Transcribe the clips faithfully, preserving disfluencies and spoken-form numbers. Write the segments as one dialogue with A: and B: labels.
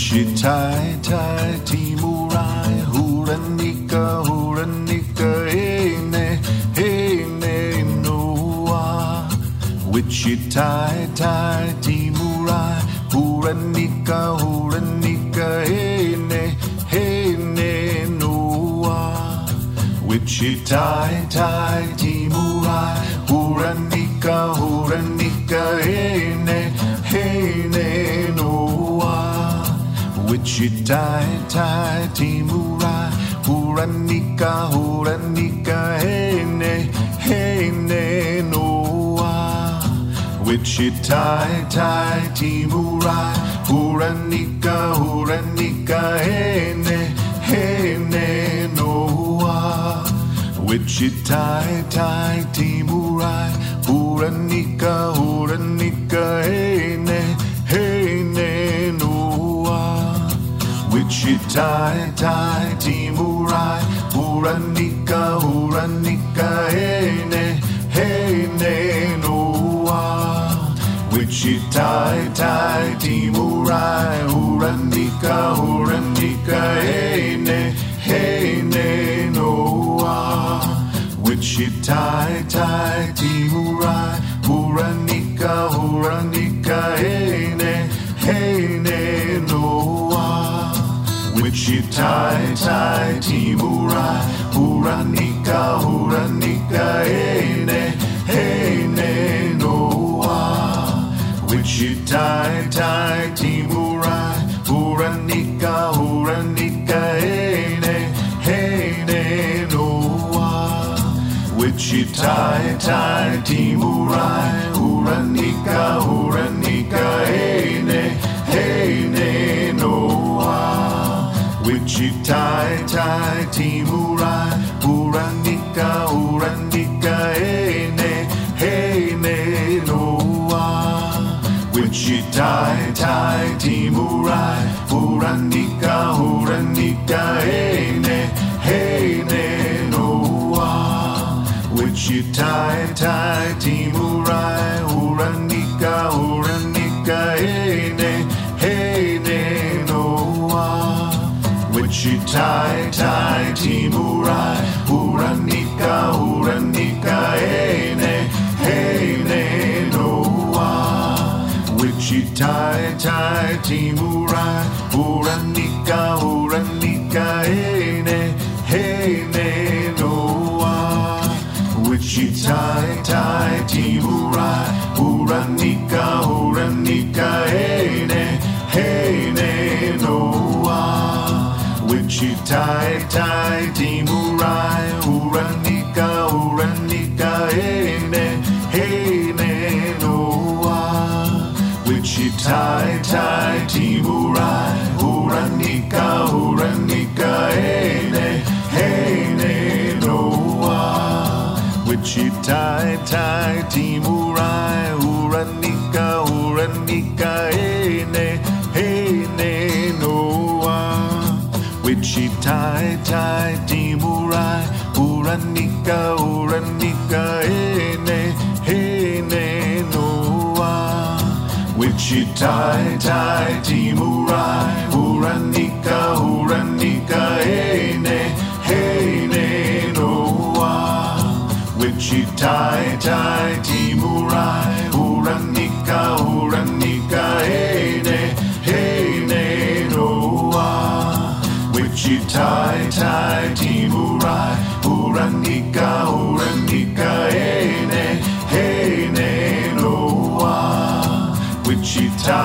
A: Wichita, Timurai, Huranika, Huranika, hey ne, hey ne, noa. Wichita, Timurai, Huranika, Huranika, hey ne, hey ne, noa. Wichita, Timurai, Huranika, Huranika, hey ne, hey ne, noa. Wichita, Timurai, Huranika, Huranika, hey ne, hey ne, noa. Wichita, Timurai, Huranika, Huranika, hey ne, hey ne, noa. Wichita, Timurai, Huranika, Huranika, hey ne, hey ne, noa. Wichita, Timurai, Huranika, Huranika, hey ne, hey ne, noa. Wichita, Timurai, Huranika, Huranika, hey ne, hey ne, noa. Wichita, Timurai, Huranika, Huranika, hey ne, hey ne, noa. Wichita, Timurai, Huranika, Huranika, hey ne, hey ne, noa. Wichita, Timurai, Huranika, Huranika, hey ne, hey ne, noa. Wichita, Timurai, Huranika, Huranika, hey ne, hey ne, noa. Wichita, Timurai, Huranika, Huranika, hey ne, hey ne, noa. Wichita, Timurai, Huranika, Huranika, hey ne, hey ne, noa. Wichita, Timurai, Huranika, Huranika, hey ne, hey ne, noa. Wichita, Timurai, Huranika, Huranika, hey ne, hey ne, noa. Wichita, Timurai, Huranika, Huranika, hey ne, hey ne, noa. Wichita, Timurai, Huranika, Huranika, hey ne, hey ne, noa. Wichita, Timurai, Huranika, Huranika, hey ne, hey ne, noa. Wichita, Timurai, Huranika, Huranika, hey ne, hey ne, noa. Wichita, Timurai, Huranika, Huranika, hey ne, hey ne, noa. Wichita, Timurai, Huranika, Huranika, hey ne, hey ne, noa. Wichita, Timurai, Huranika, Huranika, hey ne, hey ne, noa. Wichita, Timurai, Huranika, Huranika, hey ne, hey ne, noa. Wichita, Timurai, Huranika, Huranika, hey ne, hey ne, noa. Wichita,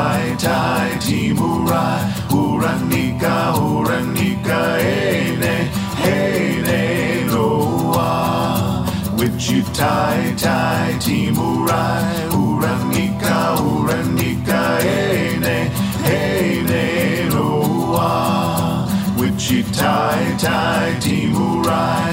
A: Timurai, Huranika, Huranika, hey ne, hey ne, noa. Wichita, Timurai, Huranika, Huranika, hey ne, hey ne, noa. Wichita, Timurai,